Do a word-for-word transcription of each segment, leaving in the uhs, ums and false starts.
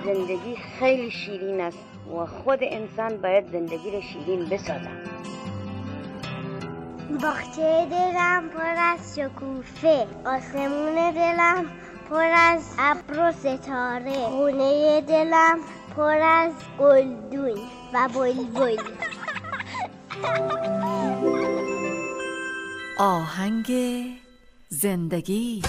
زندگی خیلی شیرین است و خود انسان باید زندگی را شیرین بسازد. باغچه دلم پر از شکوفه، آسمون دلم پر از ابر و ستاره، خونه دلم پر از گلدون و بلبل. آهنگ زندگی.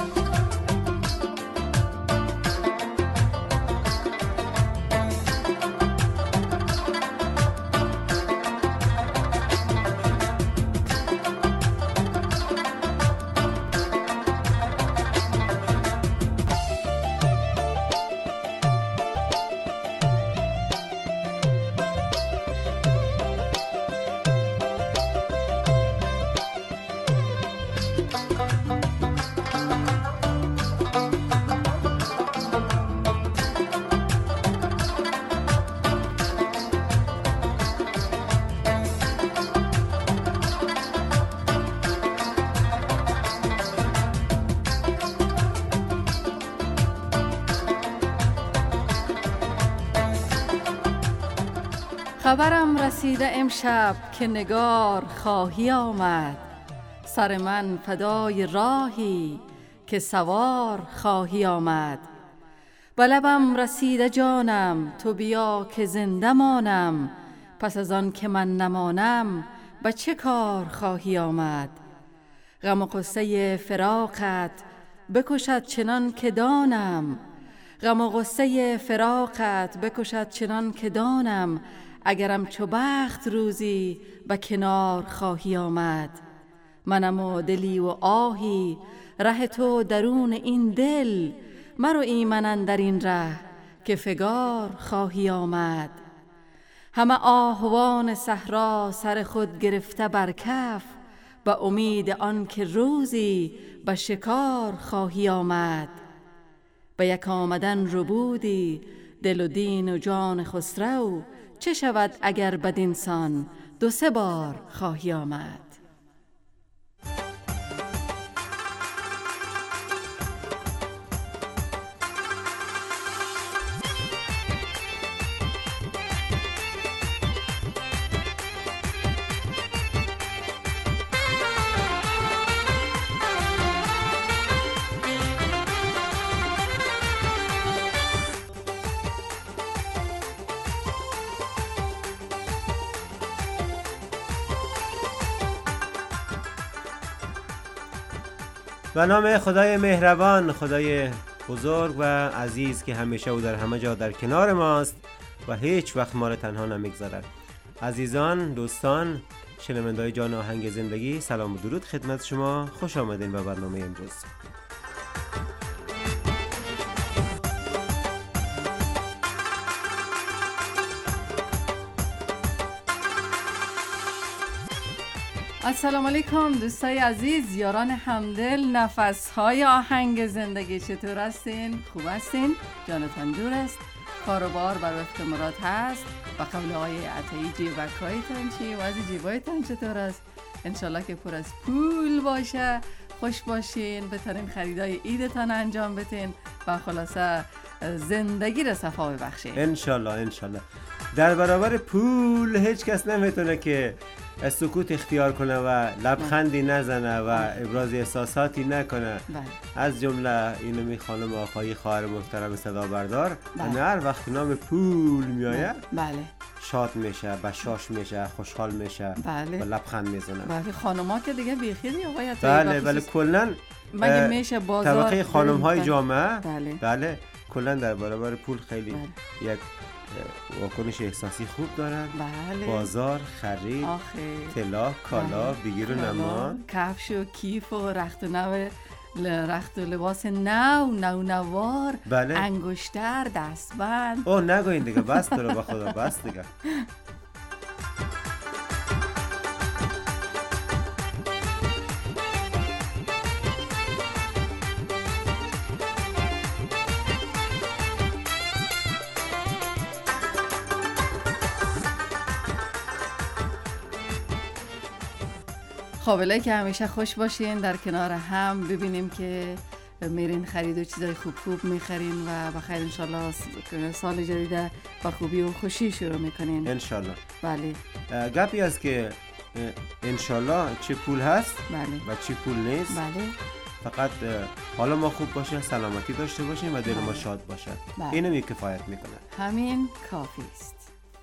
خبرم رسیده امشب که نگار خواهی آمد، سر من فدای راهی که سوار خواهی آمد. به لبم رسیده جانم تو بیا که زنده مانم، پس از آن که من نمانم به چه کار خواهی آمد. غم و غصه فراقت بکشد چنان که دانم، غم و غصه فراقت بکشد چنان که دانم، اگرم چو بخت روزی به کنار خواهی آمد. منم و دلی و آهی ره تو درون این دل، مرو ایمنن در این ره که فگار خواهی آمد. همه آهوان صحرا سر خود گرفته بر کف، به امید آن که روزی به شکار خواهی آمد. به یک آمدن ربودی دل و دین و جان خسرو، چه شود اگر بدینسان دو سه بار خواهی آمد. به نام خدای مهربان، خدای بزرگ و عزیز که همیشه او در همه جا در کنار ماست و هیچ وقت ما را تنها نمیگذارد. عزیزان، دوستان، شنونده‌های جان آهنگ زندگی، سلام و درود خدمت شما. خوش آمدین به برنامه امروز. السلام علیکم دوستای عزیز، یاران همدل، نفس‌های آهنگ زندگی، چطور هستین؟ خوب هستین؟ جانتان جور است؟ کار و بار بر وفق مراد هست؟ و قبل آقای عطایی جیبکایتان چی؟ وضع جیبایتان چطور است؟ انشالله که پر از پول باشه، خوش باشین، بترین خریدای ایدتان انجام بتین و خلاصه زندگی را صفا ببخشین انشالله. انشالله در برابر پول هیچ کس نمیتونه که سکوت اختیار کنه و لبخندی نزنه و ابراز احساساتی نکنه. بله. از جمله اینمی خانم آقای خواهر محترم صدا بردار، بله. هر وقت نام پول میآید بله شاد میشه، بشاش میشه، خوشحال میشه، بله. و لبخند میزنه. بله، خانوما که دیگه بیخیلی آقای عطایی. بله بله کلا مگه میشه بازار طبقه خانم های جامعه بله, بله کلا در برابر پول خیلی بله. یک واکنش احساسی خوب دارن. بله. بازار، خرید، آخه. طلا، کالا، بله. بگیر و نمان، کفش و کیف و رخت و نو رخت و لباس نو نو نوار، بله. انگشتر، دستبند. اوه نگوین دیگه، بس تو رو به خدا، بس دیگه. خابله که همیشه خوش باشین، در کنار هم ببینیم که میرین خرید و چیزای خوب خوب میخرین و بخیر انشالله سال جدید با خوبی و خوشی شروع میکنین انشالله. بله. گپی است که انشالله چه پول هست بله. و چه پول نیست. بله. فقط حالا ما خوب باشه، سلامتی داشته باشیم و دل ما شاد باشه. بله. اینم یک کفایت میکنه. همین کافی است.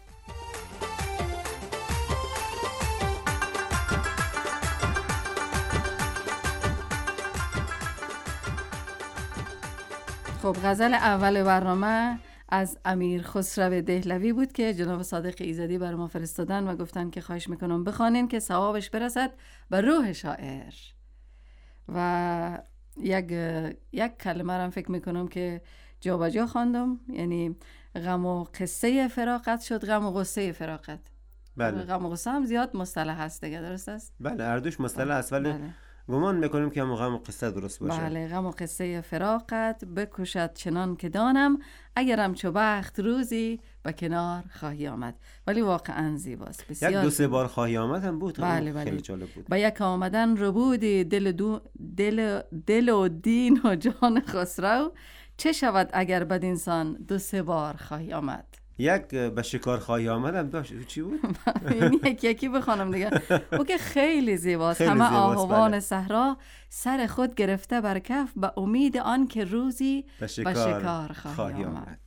خب غزل اول برنامه از امیر خسرو دهلوی بود که جناب صادق ایزدی بر ما فرستادن و گفتن که خواهش میکنم بخوانین که ثوابش برسد به روح شاعر. و یک یک کلمه را فکر میکنم که جا به جا خواندم، یعنی غم و قصه فراقت شد غم و غصه فراقت. بله. غم و غصه هم زیاد مصطلح هست دیگه، درست است؟ بله، اردوش مصطلح است ولی بله. گمان میکنیم که هم غم و قصه درست باشه. بله. غم و قصه فراقت بکشد چنان که دانم، اگرم چو بخت روزی به کنار خواهی آمد. ولی واقعا زیباست، بسیار. یک دو سه بار خواهی آمد هم بود. بله بله. خیلی جالب بود. با یک آمدن ربودی دل, دو دل, دل و دین و جان خسرو، چه شود اگر بد انسان دو سه بار خواهی آمد. یک به شکار خواهی آمدم داشت. چی بود؟ این یکی یکی بخوانم دیگه. او که خیلی زیباست. خیلی همه زیباست. آهوان بله. صحرا سر خود گرفته بر کف، به امید آن که روزی به شکار, شکار خواهی, خواهی آمد, آمد.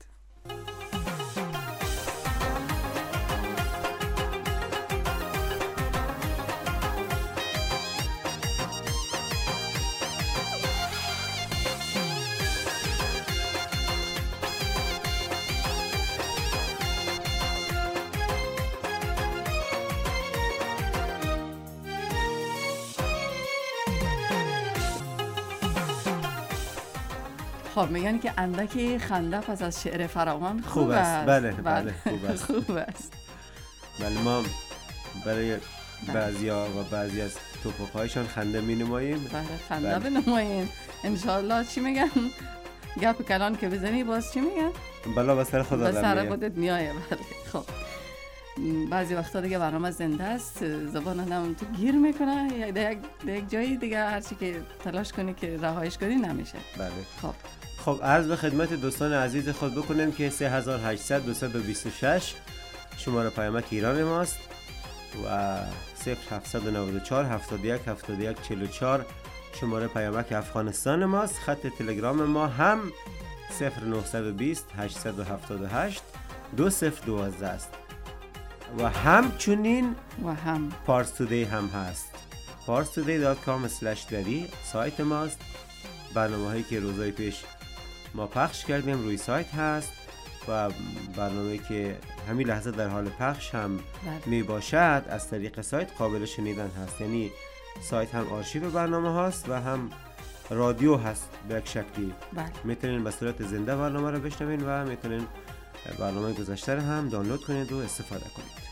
خب میگن که اندکی خنده پس از شعر فراوان خوب, خوب است. است. بله بله خوب است. خوب است. بله ما برای بعضیا و بعضی از توپخ‌هایشان خنده می نماییم. بله خنده بله. بنماییم انشالله. چی میگن؟ گپ کلان که بزنی باز چی میگن؟ بلا به سر خود به آدم سر میاد. خودت میایه. بله. خب بعضی وقتا دیگه برنامه زنده است، زبان آدم تو گیر میکنه یا در یک, یک جایی دیگه هرچی که تلاش کنی که رهایش کنی نمیشه. بله. خب خب عرض به خدمت دوستان عزیز خود بکنیم که سه هزار و هشتصد دویست و بیست و شش شماره پیامک ایران ماست و صفر هفتصد و نود و چهار هفتاد و یک هفتاد و یک چهل و چهار شماره پیامک افغانستان ماست. خط تلگرام ما هم صفر نهصد و بیست هشتصد و هفتاد و هشت دو صفر دوازده است و همچنین و هم پارس تودی هم هست. پارس تودی دات کام اسلش دری سایت ماست. برنامه هایی که روزهای پیش ما پخش کردیم روی سایت هست و برنامه که همین لحظه در حال پخش هم می باشد از طریق سایت قابل شنیدن هست. یعنی سایت هم آرشیو برنامه هست و هم رادیو هست به یک شکلی. بله. میتونین به صورت زنده برنامه رو بشنوین و میتونین برنامه گذشته رو هم دانلود کنید و استفاده کنید.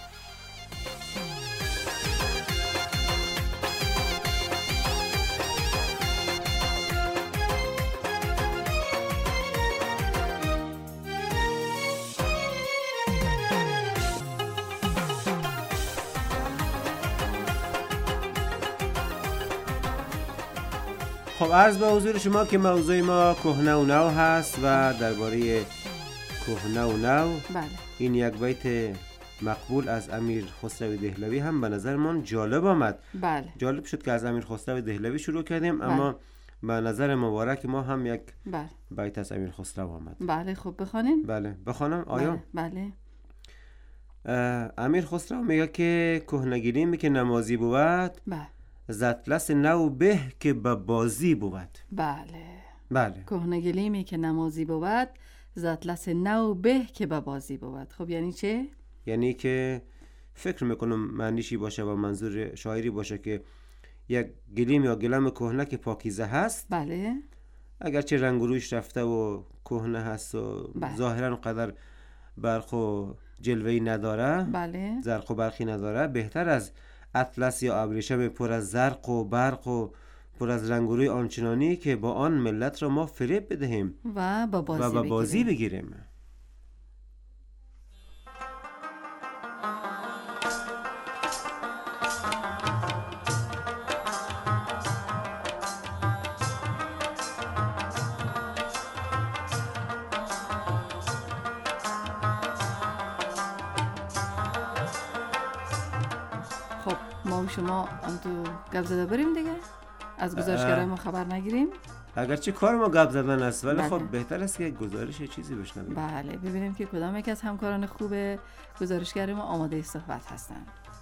خب عرض به حضور شما که موضوع ما کهنه و نو هست و درباره کهنه و نو. بله. این یک بیت مقبول از امیر خسرو دهلوی هم به نظر من جالب آمد. بله. جالب شد که از امیر خسرو دهلوی شروع کردیم. بله. اما به نظر مبارک ما هم یک بله. بیت از امیر خسرو آمد. بله خب بخوانین. بله بخوانم آیا؟ بله, بله. امیر خسرو میگه که کهنگیری می که نمازی بود. بله. زطلس نو به که به بازی بود. بله. بله. کهنگیلی که نمازی بود زطلس نو به که به بازی بود. خب یعنی چه؟ یعنی که فکر میکنم معنیشی باشه و منظور شاعری باشه که یک گلیم یا گلم کهنه که پاکیزه هست. بله. اگرچه رنگ و رویش رفته و کهنه هست و بله. ظاهرا قدر برق و جلوه‌ای نداره. بله. زرق و برقی نداره. بهتر از اطلس یا ابریشم پر از زرق و برق و پر از رنگ و روی آنچنانی که با آن ملت را ما فریب بدهیم و با بازی, و با بازی بگیریم, بگیریم. ما و شما هم تو گپ زده بریم دیگه، از گزارشگرای ما خبر نگیریم. اگرچه کار ما گپ زدن است ولی بله. خب بهتر است که گزارش چیزی بشنویم. بله، ببینیم که کدام یک از همکاران خوب گزارشگر ما آماده صحبت هستند.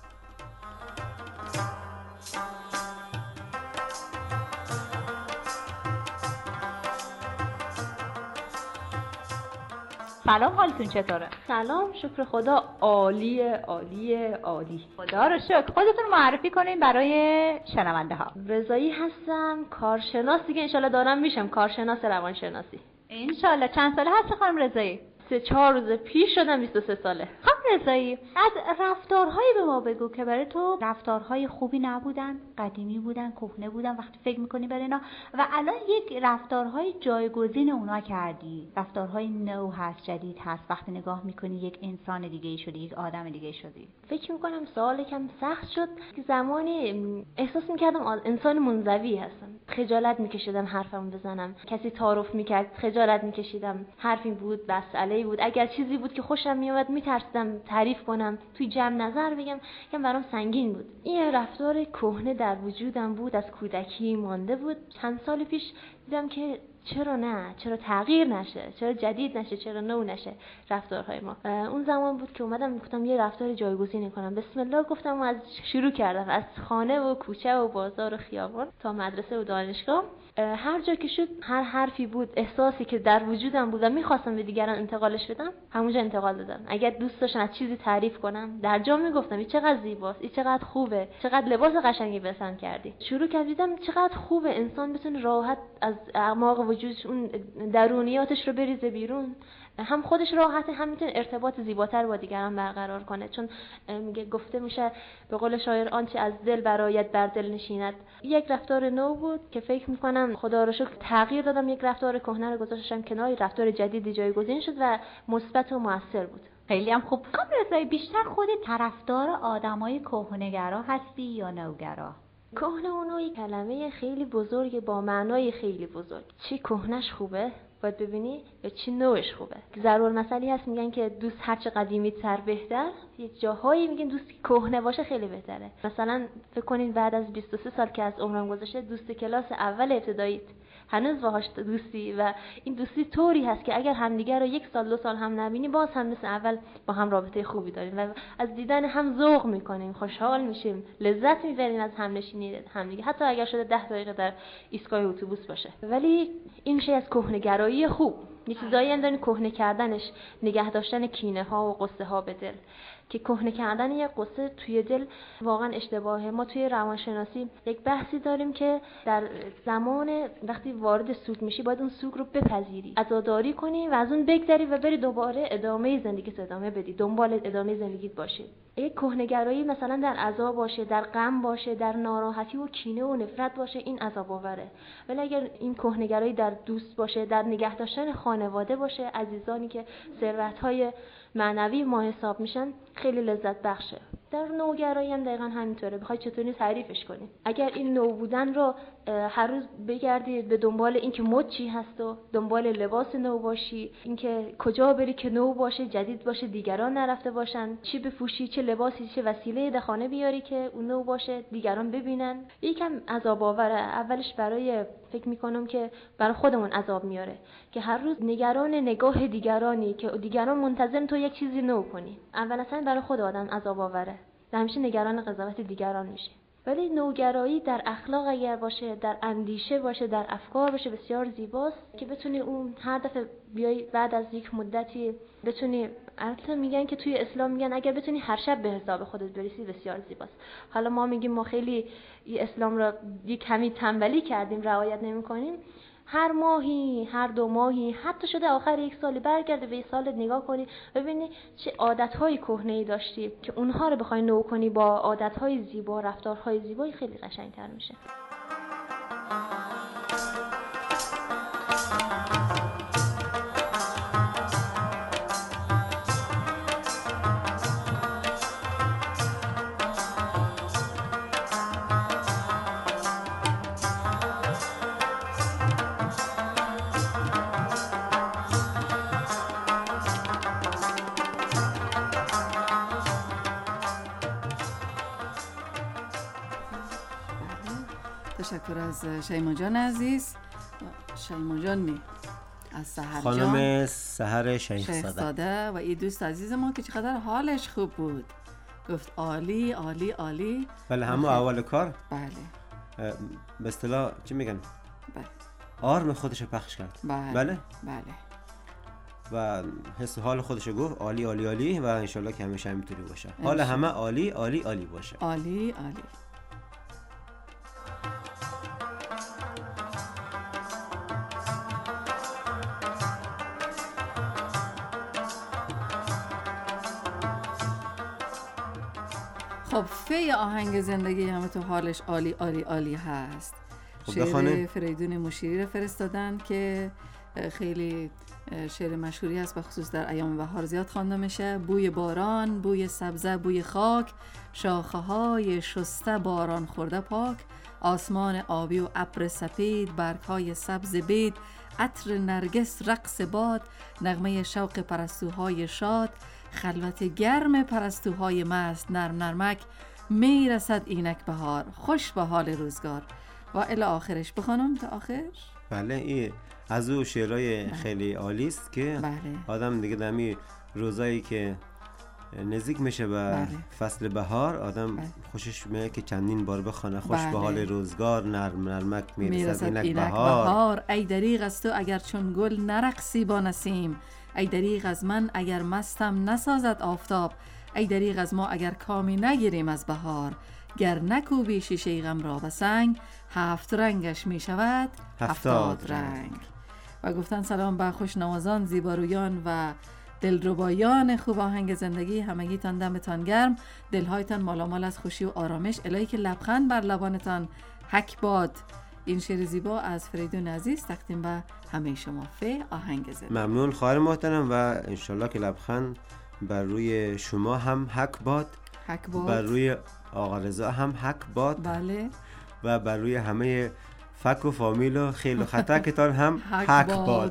سلام، حالتون چطوره؟ سلام، شکر خدا، عالی عالی عالی. خدا رو شکر. خودتون معرفی کنین برای شنونده ها. رضایی هستم، کارشناس دیگه انشالله دارم میشم، کارشناس روانشناسی. انشالله. چند ساله هستی خانم رضایی؟ سه چهار روز پیش شدم بیست و سه ساله. خانم رضایی، از رفتارهایی به ما بگو که برای تو رفتارهای خوبی نبودن، قدیمی بودن، کهنه بودن، وقتی فکر میکنی برای اینا و الان یک رفتارهای جایگزین اونا کردی، رفتارهای نو هست، جدید هست، وقتی نگاه میکنی یک انسان دیگه شدی، یک آدم دیگه شدی. فکر میکنم سوال کم سخت شد که زمانی احساس میکردم انسان منزوی هستم، خجالت میکشیدم حرفمو بزنم، کسی تعارف میکرد خجالت میکشیدم، حرفی بود، مسئله بود، اگر چیزی بود که خوشم میومد میترسیدم تعریف کنم، توی جمع نظر بگم، که برام سنگین بود. این رفتار کهنه در وجودم بود، از کودکی مانده بود. چند سال پیش دیدم که چرا نه، چرا تغییر نشه، چرا جدید نشه، چرا نو نشه رفتارهای ما. اون زمان بود که اومدم گفتم یه رفتار جایگزین کنم، بسم الله گفتم و از شروع کردم، از خانه و کوچه و بازار و خیابان تا مدرسه و دانشگاه. هر جا که شد، هر حرفی بود، احساسی که در وجودم بود و میخواستم به دیگران انتقالش بدم، همونجا انتقال دادم. اگر دوست داشتن از چیزی تعریف کنم، در جا میگفتم این چقدر زیباست، این چقدر خوبه، چقدر لباس قشنگی پسند کردی. شروع کردم چقدر خوبه انسان بتونه راحت از اعماق وجودش اون درونیاتش رو بریزه بیرون، هم خودش راحته، هم میتونه ارتباط زیباتر با دیگران برقرار کنه. چون میگه گفته میشه به قول شاعر آنچه از دل برآید بر دل نشیند. یک رفتار نو بود که فکر میکنم خدا رو شکر تغییر دادم، یک رفتار کهنه رو گذاشتم کنار، رفتار جدیدی جایگزین شد و مثبت و موثر بود. خیلی هم خوب. خانم رضایی، بیشتر خودت طرفدار آدمای کهنه‌گرا هستی یا نوگرا؟ کهنه و نو کلمه خیلی بزرگه با معنای خیلی بزرگ. چی کهنش خوبه باید ببینی یا چی نوش خوبه. ضرور مسئله هست میگن که دوست هرچه قدیمی تر بهتر، یه جاهایی میگن دوست کهنه باشه خیلی بهتره. مثلا فکر کنین بعد از بیست و سه سال که از عمرم گذشته، دوست کلاس اول ابتداییت هنوز باهاش دوستی و این دوستی طوری هست که اگر همدیگه رو یک سال دو سال هم نبینی، باز هم مثل اول با هم رابطه خوبی داریم و از دیدن هم ذوق میکنیم، خوشحال میشیم، لذت میبریم از همنشینی همدیگه، حتی اگر شده ده دقیقه در ایستگاه اتوبوس باشه. ولی این میشه از کهنه‌گرایی خوب. یه چیزایی هم دارین کهنه کردنش، نگه داشتن کینه ها و قصه ها به دل، که کهنه کردن یک قصه توی دل واقعا اشتباهه. ما توی روانشناسی یک بحثی داریم که در زمان وقتی وارد سوگ میشی باید اون سوگ رو بپذیری، عزاداری کنی و از اون بگذری و بری دوباره ادامه زندگیت ادامه بدی، دنبال ادامه زندگیت باشی. یک کهنه‌گرایی مثلا در عذاب باشه، در غم باشه، در ناراحتی و کینه و نفرت باشه، این عذاب آوره. ولی اگر این کهنه‌گرایی در دوست باشه، در نگه داشتن خانواده باشه، عزیزانی که ثروت‌های معنوی ما حساب میشن، خیلی لذت بخشه. در نوگرایی هم دقیقا همینطوره، بخوای چطوری تعریفش کنی. اگر این نو بودن رو هر روز بگردی به دنبال اینکه مد چی هست و دنبال لباس نو باشی، اینکه کجا بری که نو باشه، جدید باشه، دیگران نرفته باشن، چی بپوشی، چه لباسی، چه وسیله به خانه بیاری که اون نو باشه، دیگران ببینن، یکم عذاب آوره. اولش برای فکر میکنم که برای خودمون عذاب میاره که هر روز نگران نگاه دیگرانی که دیگران منتظر تو یک چیزی نو کنی. اول اصلا برای خود آدم عذاب آوره، همیشه نگران قضاوت دیگران میشه. ولی نوگرایی در اخلاق اگر باشه، در اندیشه باشه، در افکار باشه، بسیار زیباست که بتونی اون هر دفعه بیای بعد از یک مدتی بتونی، البته میگن که توی اسلام میگن اگر بتونی هر شب به حساب خودت برسی بسیار زیباست. حالا ما میگیم ما خیلی اسلام را یک کمی تنبلی کردیم، رعایت نمی‌کنیم. هر ماهی، هر دو ماهی، حتی شده آخر یک سالی برگرده به یک سالت نگاه کنی ببینی چه عادت‌های کهنه‌ای داشتی که اونها رو بخوای نو کنی با عادت‌های زیبا، رفتارهای زیبایی، خیلی قشنگ‌تر میشه. تشکر از شیما جان عزیز. شیما جان می از سحر جان، خانم سحر شیخ شیخ زاده. زاده و این دوست عزیز ما که چقدر حالش خوب بود، گفت عالی عالی عالی. بله همه اول کار بله به اصطلاح چی میگن؟ بله آرم خودش پخش کرد. بله بله بله و حس و حال خودش گفت عالی عالی عالی و انشالله که همیشه همینطوری باشه. حال همه عالی عالی عالی باشه. عالی عالی. خب فی آهنگ زندگی همه تو حالش عالی عالی عالی هست. خب شعر بخونه. فریدون مشیری رو فرستادن که خیلی شعر مشهوری است، به خصوص در ایام بهار زیاد خوانده میشه. بوی باران، بوی سبزه، بوی خاک، شاخه های شسته باران خورده پاک، آسمان آبی و ابر سپید، برگ های سبز بید، عطر نرگس رقص باد، نغمه شوق پرستوهای شاد، خلوت گرم پرستوهای مست، نرم نرمک میرسد اینک بهار، خوش به حال روزگار و الی آخرش. بخونم تا آخر؟ بله این از او شعرهای خیلی عالی است که بله. آدم دیگه دمی روزایی که نزدیک میشه به بله. فصل بهار آدم بله. خوشش میاد که چندین بار بخونه. خوش بله. به حال روزگار، نرم نرمک میرسد میرسد اینک اینک بهار. بهار. ای دریغ از تو اگر چون گل نرقصی با نسیم، ای دریغ از من اگر مستم نسازد آفتاب، ای دریغ از ما اگر کامی نگیریم از بهار، گر نکوبی شیشه غم را به سنگ، هفت رنگش می شود هفتاد رنگ. و گفتن سلام به خوشنوازان، زیبارویان و دلربایان خوب آهنگ زندگی، همگیتان دمتان گرم، دلهایتان مالامال از خوشی و آرامش، الهی که لبخند بر لبانتان حک باد. این شعر زیبا از فریدون عزیز تقدیم به همه شما فی آهنگ زندگی. ممنون خواهر محترم و انشالله که لبخند بر روی شما هم حک باد، حک باد. بر روی آقا رضا هم حک باد. بله. و بر روی همه فک و فامیل و خیل و خطکتان هم حک حک باد. باد.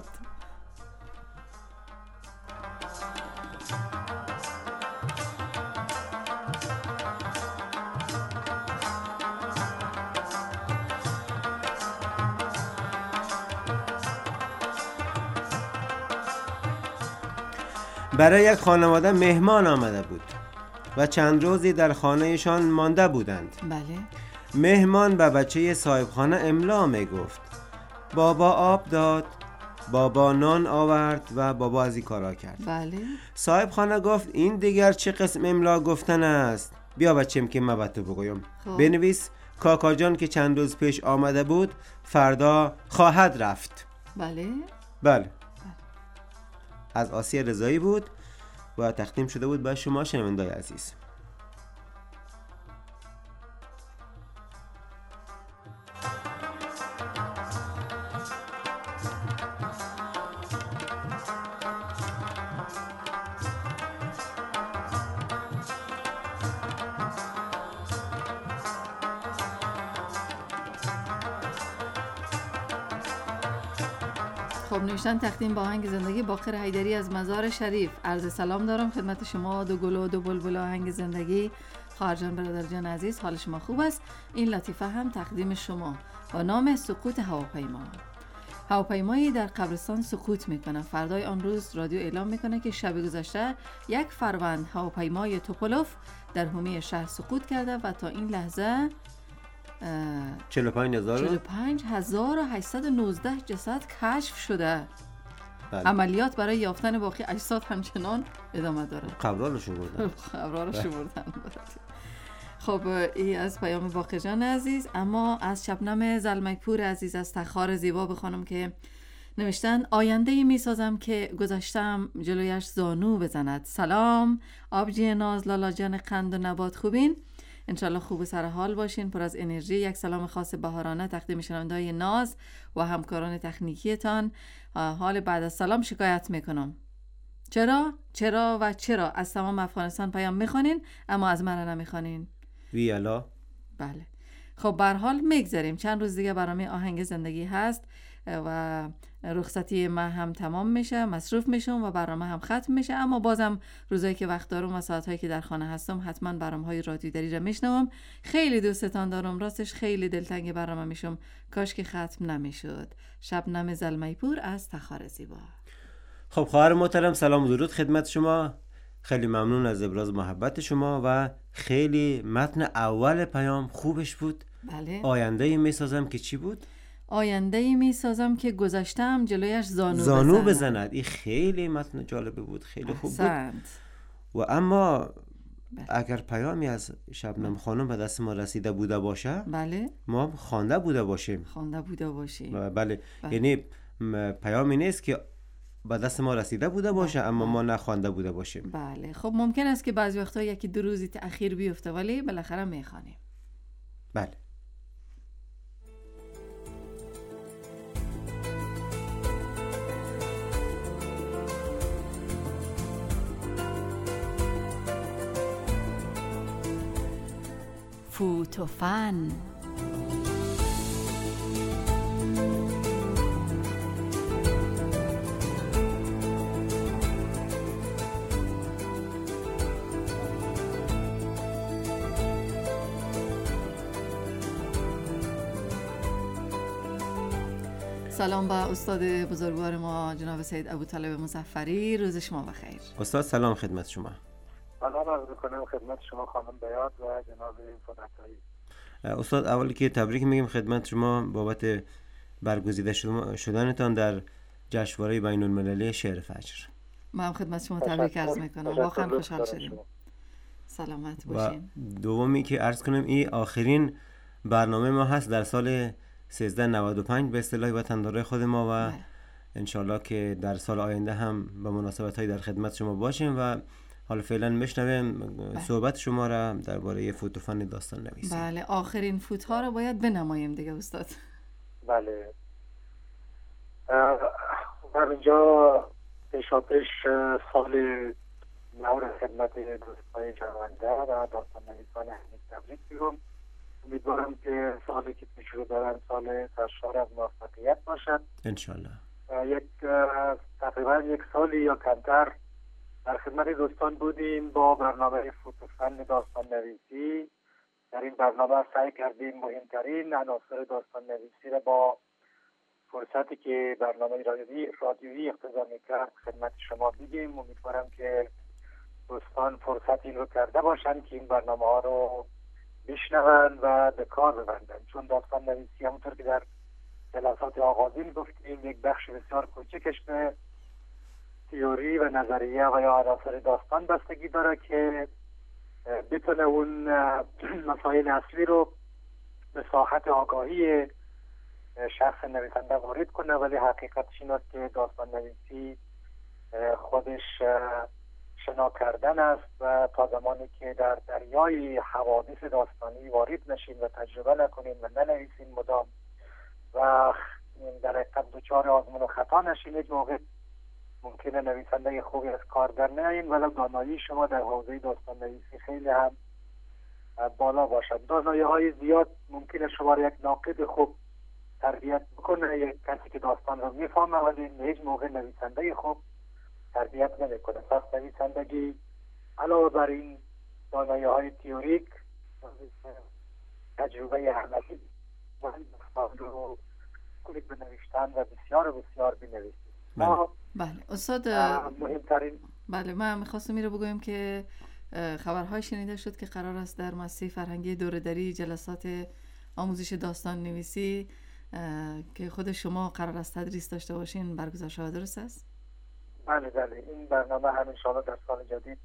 برای یک خانواده مهمان آمده بود و چند روزی در خانهشان مانده بودند. بله. مهمان به بچه صاحب خانه املا می گفت. بابا آب داد، بابا نان آورد و بابا از این کارا کرد. بله. صاحب خانه گفت این دیگر چه قسم املا گفتن است؟ بیا بچم که من به تو بگویم. خب. بنویس کاکا جان که چند روز پیش آمده بود فردا خواهد رفت. بله. بله. از آسیه رضایی بود و تقدیم شده بود به شما شنونده‌های عزیز. خب نوشتن تقدیم با آهنگ زندگی باقر حیدری از مزار شریف. عرض سلام دارم خدمت شما دو گل و دو بلبل آهنگ زندگی. خواهر جان برادر جان عزیز حال شما خوب است؟ این لطیفه هم تقدیم شما با نام سقوط هواپیما. هواپیمایی در قبرستان سقوط میکنه. فردای آن روز رادیو اعلام میکنه که شب گذشته یک فروند هواپیمای توپولوف در حومه شهر سقوط کرده و تا این لحظه چهل و پنج هزار و هشتصد و نوزده جسد کشف شده. بله. عملیات برای یافتن باقی اجساد همچنان ادامه داره. قبرانشو بردن. قبرانشو بردن. خب این از پیام باقر جان عزیز. اما از شبنم زلمیپور عزیز از تخار زیبا بخوانم که نوشتن آینده می سازم که گذاشتم جلویش زانو بزند. سلام آبجی ناز لالا جان قند و نبات خوبین؟ انشالله خوب و سر حال باشین، پر از انرژی. یک سلام خاص بهارانه تقدیم شنونده‌های ناز و همکاران تکنیکیتان. حال بعد از سلام شکایت میکنم. چرا؟ چرا و چرا از تمام افغانستان پیام میخوانین اما از من نمیخوانین؟ ویالا. بله. خب به هر حال میگذاریم. چند روز دیگه برنامه آهنگ زندگی هست و رخصتی من هم تمام میشه، مصروف میشم و برنامه هم ختم میشه، اما بازم روزایی که وقت دارم و ساعتهایی که در خانه هستم حتما برنامه‌های رادیوداری را میشنوم. خیلی دوستتان دارم، راستش خیلی دلتنگ برنامه میشم، کاش که ختم نمیشد. شبنم زلمی پور از تخار زیبا. خب خواهر محترم، سلام و درود خدمت شما. خیلی ممنون از ابراز محبت شما و خیلی متن اول پیام خوبش بود. بله. آینده میسازم که چی بود؟ آینده میسازم که گذشتم جلویش زانو, زانو بزند. بزند. این خیلی متن جالبه بود، خیلی خوب بود. احسنت. و اما بله. اگر پیامی از شبنم خانم به دست ما رسیده بوده باشه، بله، ما خوانده بوده باشیم. خوانده بوده باشیم. بله. بله. یعنی م- پیامی نیست که به دست ما رسیده بوده باشه بله. اما ما نخوانده بوده باشیم. بله. خب ممکن است که بعضی وقتا یکی دو روزی تأخیر بیفته ولی بالاخره میخوانیم. بله. فوت و فن. سلام به استاد بزرگوار ما جناب سید ابوطالب مظفری، روز شما بخیر. استاد سلام خدمت شما. سلام عرض می‌کنم خدمت شما خانم بیات و جناب فضل‌طایی. استاد اولی که تبریک میگیم خدمت شما بابت برگزیده شدنتان در جشنواره بین‌المللی شعر فجر. من خدمت شما تبریک عرض میکنم، واقعا خوشحال شدیم. سلامت باشین. و دومی که عرض کنم این آخرین برنامه ما هست در سال سیزده نود و پنج به اصطلاح وطندارای خود ما و انشالله که در سال آینده هم به مناسبت‌های در خدمت شما باشیم و حالا فعلا میشنویم صحبت شما را درباره فوت و فن داستان نویسی. بله، آخرین فوت ها رو باید بنماییم دیگه استاد. بله. در اینجا پیشاپیش سال نو را خدمت دوستان جوانده و داستان نویسان همین تبریک میگم. امیدوارم که سالی که پیش رو دارن سال سرشار از موفقیت باشد انشالله. یک تقریبا یک سالی یا کمتر در خدمت دوستان بودیم با برنامه فوت و فن داستان نویسی. در این برنامه سعی کردیم مهمترین عناصر داستان نویسی را با فرصتی که برنامه رادیویی رادیویی اقتضا می‌کرد خدمت شما بگیم. امیدوارم که دوستان فرصت این رو کرده باشند که این برنامه ها رو بشنون و به کار ببندن، چون داستان نویسی همونطور که در جلسات آغازین گفتیم یک بخش بسیار کوچکش به تئوری و نظریه و یا عناصر داستان بستگی داره که بتونه اون مسائل اصلی رو به ساحت آگاهی شخص نویسنده وارد کنه، ولی حقیقتش این است که داستان نویسی خودش شنا کردن است و تا زمانی که در دریای حوادث داستانی وارد نشیم و تجربه نکنیم و ننویسیم مدام و در حقیقت دچار آزمون و خطا نشیم، یک موقع ممکنه نویسنده خوبی از کار در نیاییم ولی دانایی شما در حوزه داستان نویسی خیلی هم بالا باشد. دانایی های زیاد ممکنه شما را یک ناقد خوب تربیت بکنه، یک کسی که داستان رو میفهمه ولی هیچ موقع نویسنده خوب تربیت نمیکنه. پس نویسندگی علاوه بر این دانایی های تئوریک تجربه عملی رو کنید به نوشتن و بسیار بسیار بنویسید. بله. بله استاد مهمترین بله من میخواستم این رو بگویم که خبرهای شنیده شد که قرار است در مؤسسه فرهنگی دوره‌دری جلسات آموزش داستان نویسی که خود شما قرار است تدریس داشته باشین برگزار شود، درست است؟ بله بله این برنامه هم انشاءالله در سال جدید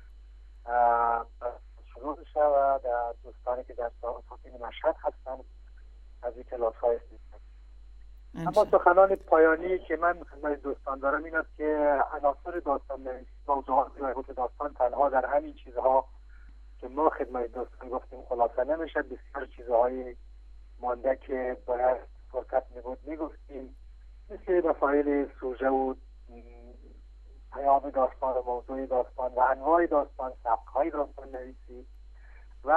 شروع بشه و در دوستانی که در ساکن مشهد هستن از این کلاس های استفاده. اما سخنان پایانی که من خدمت دوستان دارم این است که عناصر داستان نویسی موضوعات مربوط داستان تنها در همین چیزها که ما خدمت دوستان گفتیم خلاصه نمیشه، بسیار چیزهای مانده که باید فرصت میبود میگفتیم، مثل مسائل سوژه و پیام داستان و موضوع داستان و انواع داستان، سبک‌های داستان نویسی و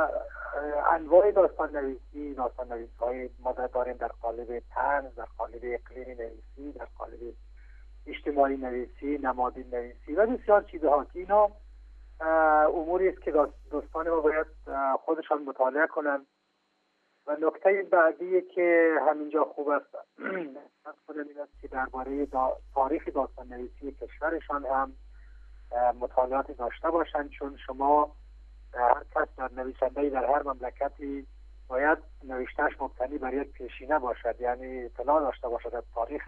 انواع داستان نویسی، داستان نویسی های ما داریم در قالب طنز، در قالب اقلیمی نویسی، در قالب اجتماعی نویسی، نمادین نویسی و بسیار چیزها که اینا اموری است که دوستان ما باید خودشان مطالعه کنند. و نکته بعدی که همینجا خوب است از خودم این است که درباره دا تاریخ داستان نویسی کشورشان هم مطالعات داشته باشند، چون شما هر کس در نویسنده‌ای در هر مملکتی باید نوشتهش مبتنی بر یک پیشینه باشد، یعنی اطلاع داشته باشد از تاریخ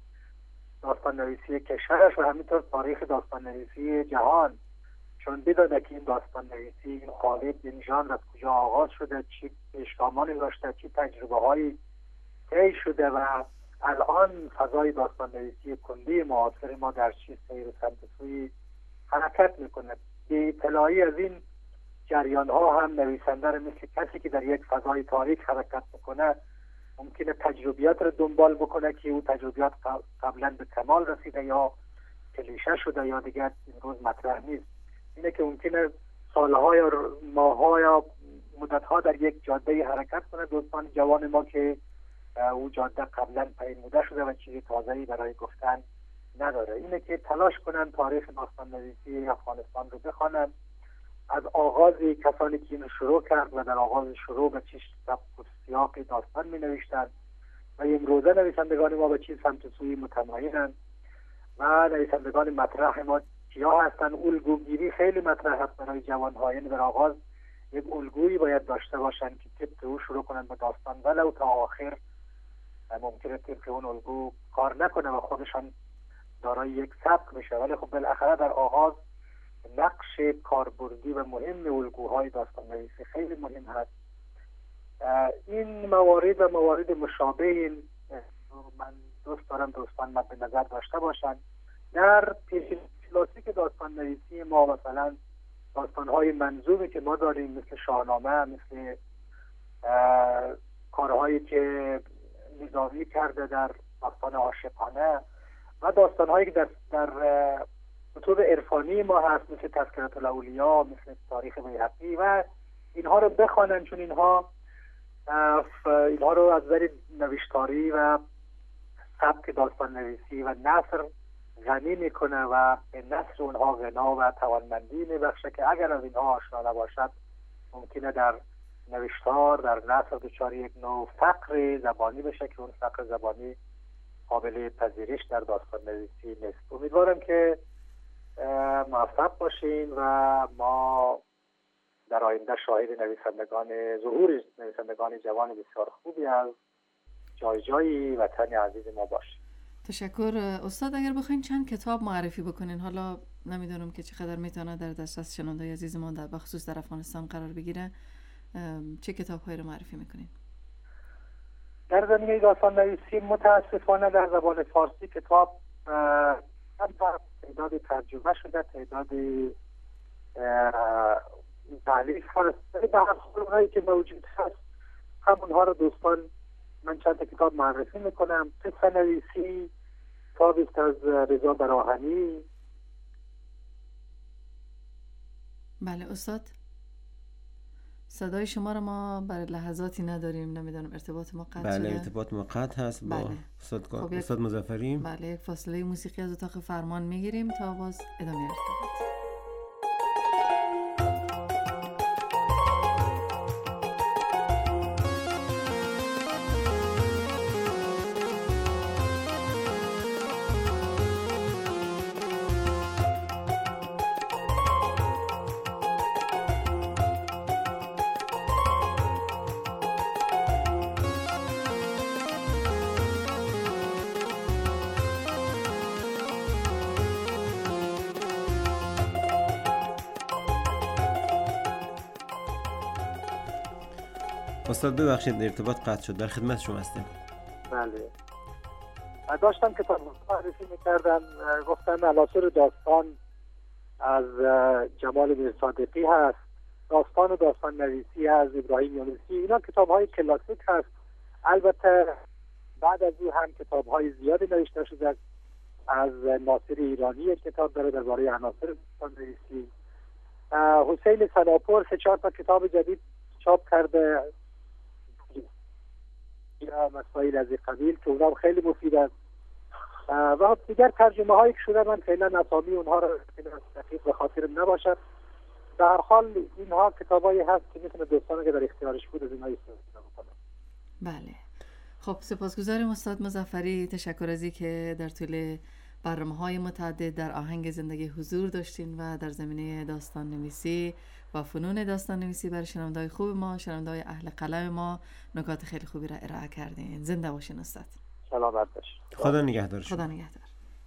داستان نویسی کشورش و همینطور تاریخ داستان نویسی جهان، چون بدانه که این داستان نویسی، این قالب، این ژانر از کجا آغاز شده، چی پیشگامانی داشته، چی تجربه هایی طی شده و الان فضای داستان نویسی کلی معاصر ما در چی سیر و سمت سوی حرکت میکنه. به اطلاعی از این جریان ها هم نویسنده رو مثل کسی که در یک فضای تاریک حرکت میکنه ممکنه تجربیات رو دنبال بکنه که او تجربیات قبلا به کمال رسیده یا کلیشه شده یا دیگر امروز مطرح نیست. اینه که ممکنه سالها یا ماهها یا مدتها در یک جاده حرکت کنه دوستان جوان ما که او جاده قبلا پیموده شده و چیزی تازه‌ای برای گفتن نداره. اینه که تلاش کنن تاریخ داستان نویسی افغانستان رو بخوانن، از آغاز کسانی که اینو شروع کرد و در آغاز شروع به چه سبک و سیاق داستان می نوشتن و امروزه نویسندگان ما به چه سمت سوی متمایلن و نویسندگان مطرح ما کیا هستن. الگوگیری خیلی مطرح هست برای جوان‌ها، یعنی در آغاز یک الگویی باید داشته باشن که طبق او شروع کنن به داستان ولو تا آخر ممکنه طبق اون الگو کار نکنه و خودشان دارای یک سبک میشه، ولی خب بالاخره در آغاز نقش کاربردی و مهم الگوهای داستان نویسی خیلی مهم هست. این موارد و موارد مشابه این من دوست دارم دوستان مد نظر داشته باشن. در پیش کلاسیک داستان نویسی ما مثلا داستان‌های منظومی که ما داریم مثل شاهنامه، مثل کارهایی که نظامی کرده در داستان عاشقانه و داستان‌هایی که در در کتب عرفانی ما هست مثل تذکرة الاولیا، مثل تاریخ بیهقی و اینها رو بخوانن، چون اینها اینها رو از نظر نوشتاری و سبک داستان نویسی و نثر غنی میکنه و به نثر اونها غنا و توانمندی میبخشه که اگر از اینها آشنا نباشد ممکنه در نوشتار در نثر دچار یک نوع فقر زبانی بشه که اون فقر زبانی قابل پذیرش در داستان نویسی نیست. امیدوارم که موفق باشین و ما در آینده شاهد نویسندگان ظهور نویسندگان جوان بسیار خوبی از جای جایی وطن عزیز ما باشیم. تشکر استاد. اگر بخواین چند کتاب معرفی بکنین، حالا نمیدونم که چقدر میتونه در دسترس شنونده‌های عزیز ما در بخصوص در افغانستان قرار بگیره، چه کتاب‌هایی رو معرفی میکنین؟ در زمینه داستان نویسی متاسفانه در زبان فارسی کتاب تعداد ترجمه شده، تعداد تعلیف هست، به هر حال اونایی که موجود هست همونها رو دوستان من چند تا کتاب معرفی میکنم. قصه نویسی کتابی است از رضا براهنی. بله استاد، صدای شما رو ما برای لحظاتی نداریم، نمیدونم ارتباط ما قطع بله شده. ارتباط ما قطع هست با بله. استاد خب استاد مظفری. بله یک فاصله موسیقی از اتاق فرمان میگیریم تا باز ادامه ارتباط. استاد ببخشید ارتباط قطع شد، در خدمت شما هستیم. بله داشتم کتاب معرفی میکردم، گفتم عناصر داستان از جمال میرصادقی هست، داستان و داستان نویسی از ابراهیم یونسی. اینا کتاب های کلاسیک هست. البته بعد از او هم کتاب های زیادی نوشته شده از ناصر ایرانی کتاب داره درباره عناصر داستان نویسی. حسین سناپور سه چهار تا کتاب جدید چاپ کرده یا مسائل از این قبیل که اونها خیلی مفید است و دیگر ترجمه هایی که شده من فعلا اسامی اونها را دقیق به خاطرم نباشد. در هر حال اینها کتابایی هست که میتونه دوستان که در اختیارش بود از اینها استفاده کنند. بله. خب سپاسگزارم استاد مظفری، تشکر از اینکه در طول برنامه‌های متعدد در آهنگ زندگی حضور داشتین و در زمینه داستان نویسی و فنون داستان نویسی برای شنونده‌های خوب ما، شنونده‌های اهل قلم ما نکات خیلی خوبی را ارائه کردین. زنده باشین استاد. سلامت باشید. خدا نگهدار شما. خدا نگهدار.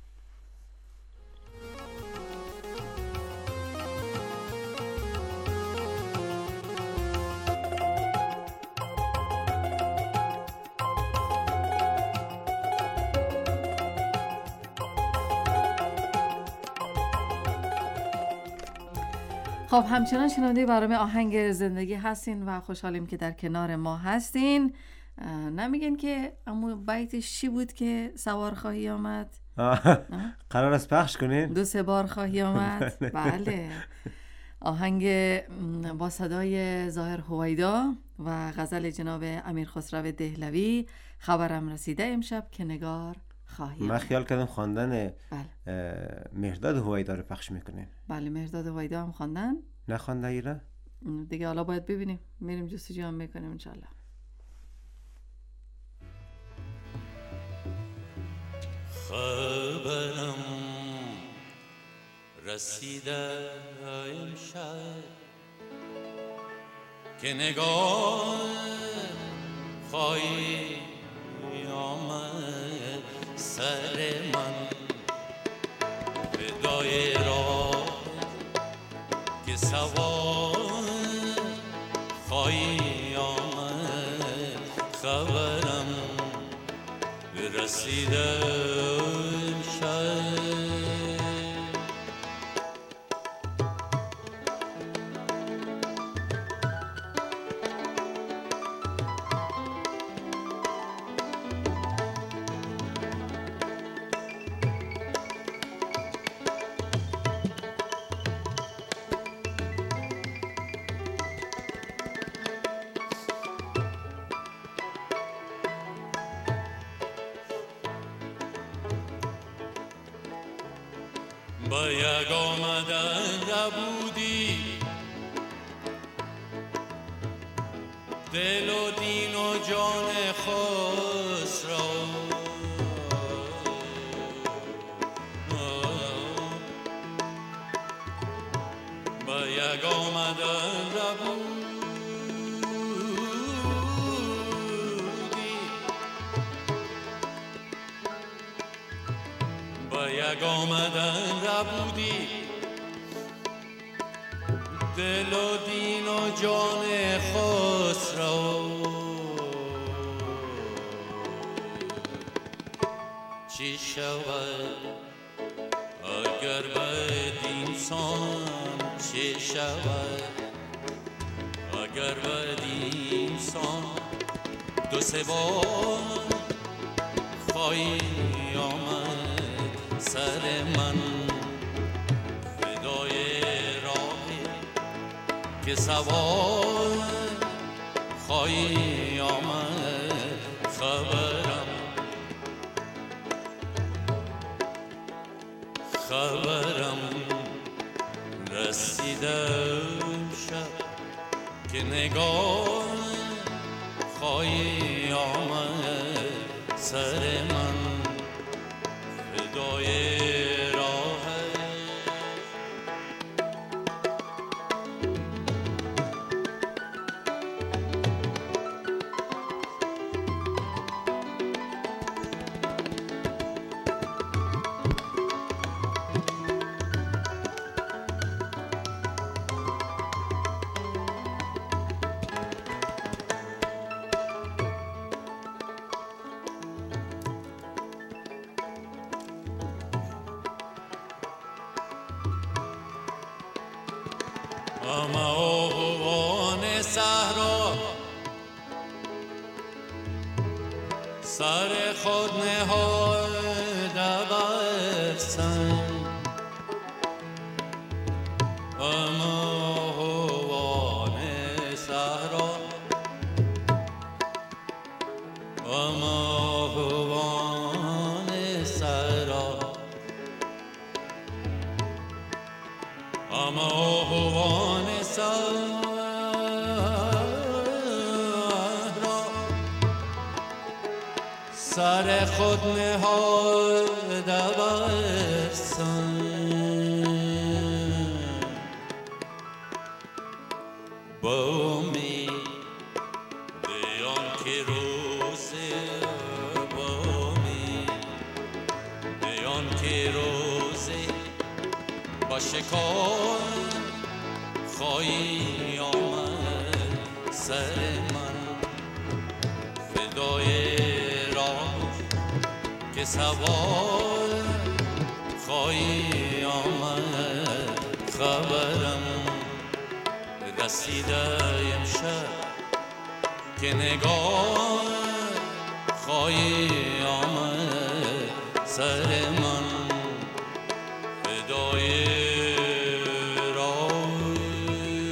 خب همچنان شنونده برنامه آهنگ زندگی هستین و خوشحالیم که در کنار ما هستین. نمیگین که امو بیتش چی بود که سوار خواهی آمد؟ قرار است پخش کنین؟ دو سه بار خواهی آمد. بله. آهنگ با صدای ظاهر هویدا و غزل جناب امیر خسرو دهلوی، خبرم رسیده امشب که نگار خواهی آمد. من خیال کردم خواندن مهرداد هویدا رو پخش میکنین. بله مهرداد هویدا هم خواندن؟ نخوانده ایره؟ دیگه حالا باید ببینیم، میریم جستجو هم میکنیم انشالله. خبرم رسیده امشب که نگاه خواهی آمد سر من فدای راه که سوار خواهی آمد خبرم رسیده امشب با یک آمدن نبودی دل و دین و جان خسرو با یک آمدن نبودی با یک آمدن نبودی دل و دین و جان خسرو چی شود اگر بد انسان چی شود اگر بد انسان دو سه بار خواهی آمد سر من فدای راهی که سوار خواهی آمد خبرم خبرم رسیده امشب که نگاه خواهی آمد سر من فدای اما آهوان صحرا سر خود نهاده بر سنگ اما اما آهوان صحرا سر خود نهاده بر سنگ با امید دیان که روزی با امید دیان که روزی با شکار خواهی آمد سر من فدای که سوار خواهی آمد خبرم رسیده امشب که نگاه خواهی آمد سر من فدای رای.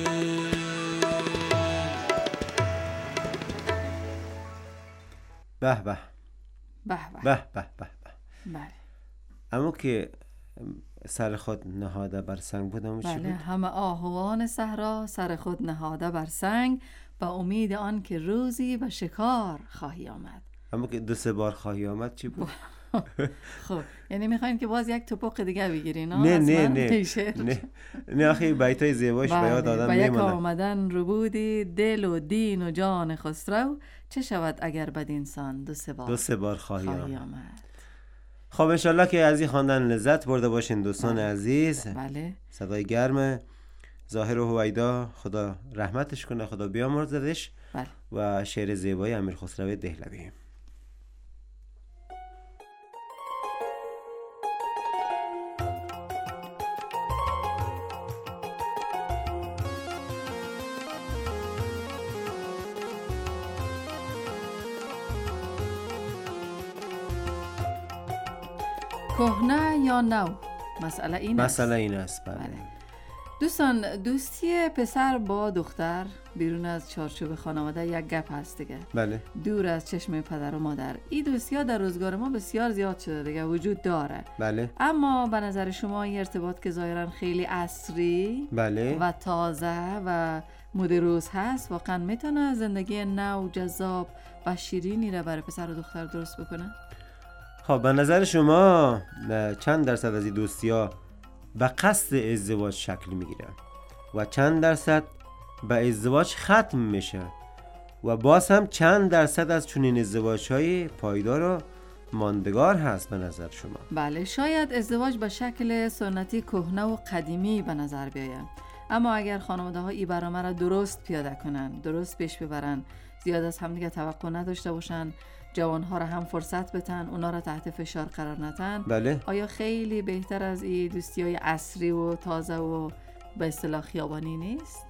به به به به به به بله. اما که سر خود نهاده بر سنگ بود، اما چی بله، بود؟ همه آهوان صحرا سر خود نهاده بر سنگ با امید آن که روزی به شکار خواهی آمد. اما که دو سه بار خواهی آمد چی بود؟ خب یعنی میخواین که باز یک توپق دیگه بگیرین؟ نه نه نه نه نه آخه بیتای زیباش به یاد آدم میمونه. میمونه. با یک آمدن رو بودی دل و دین و جان خسرو، چه شود اگر بد انسان دو سه بار دو سه بار خواهی آمد. آمد. خب انشالله که از این خواندن لذت برده باشین دوستان بله. عزیز. بله. صدای گرم ظاهر و هویدا، خدا رحمتش کنه، خدا بیامرزدش. بله. و شعر زیبای امیر خسرو دهلوی. کهنه یا نو؟ مسئله این است. مسئله این است. بله. بله. دوستان، دوستی پسر با دختر بیرون از چارچوب خانواده یک گپ هست دیگه. بله. دور از چشم پدر و مادر. این دوستی ها در روزگار ما بسیار زیاد شده دیگه، وجود داره. بله. اما به نظر شما این ارتباط که ظاهرا خیلی عصری بله. و تازه و مد روز هست، واقعا میتونه زندگی نو، جذاب و شیرینی را برای پسر و دختر درست بکنه؟ خب به نظر شما چند درصد از این دوستی ها به قصد ازدواج شکل میگیره و چند درصد به ازدواج ختم میشه و باز هم چند درصد از چنین ازدواج های پایدار و ماندگار هست به نظر شما؟ بله، شاید ازدواج به شکل سنتی کهنه و قدیمی به نظر بیاید، اما اگر خانواده ها این برنامه را درست پیاده کنن، درست پیش ببرن، زیاد از همدیگه توقع نداشته باشن، جوانها را هم فرصت بتن، اونا را تحت فشار قرار ندن، بله. آیا خیلی بهتر از این دوستی‌های عصری و تازه و به اصطلاح خیابانی نیست؟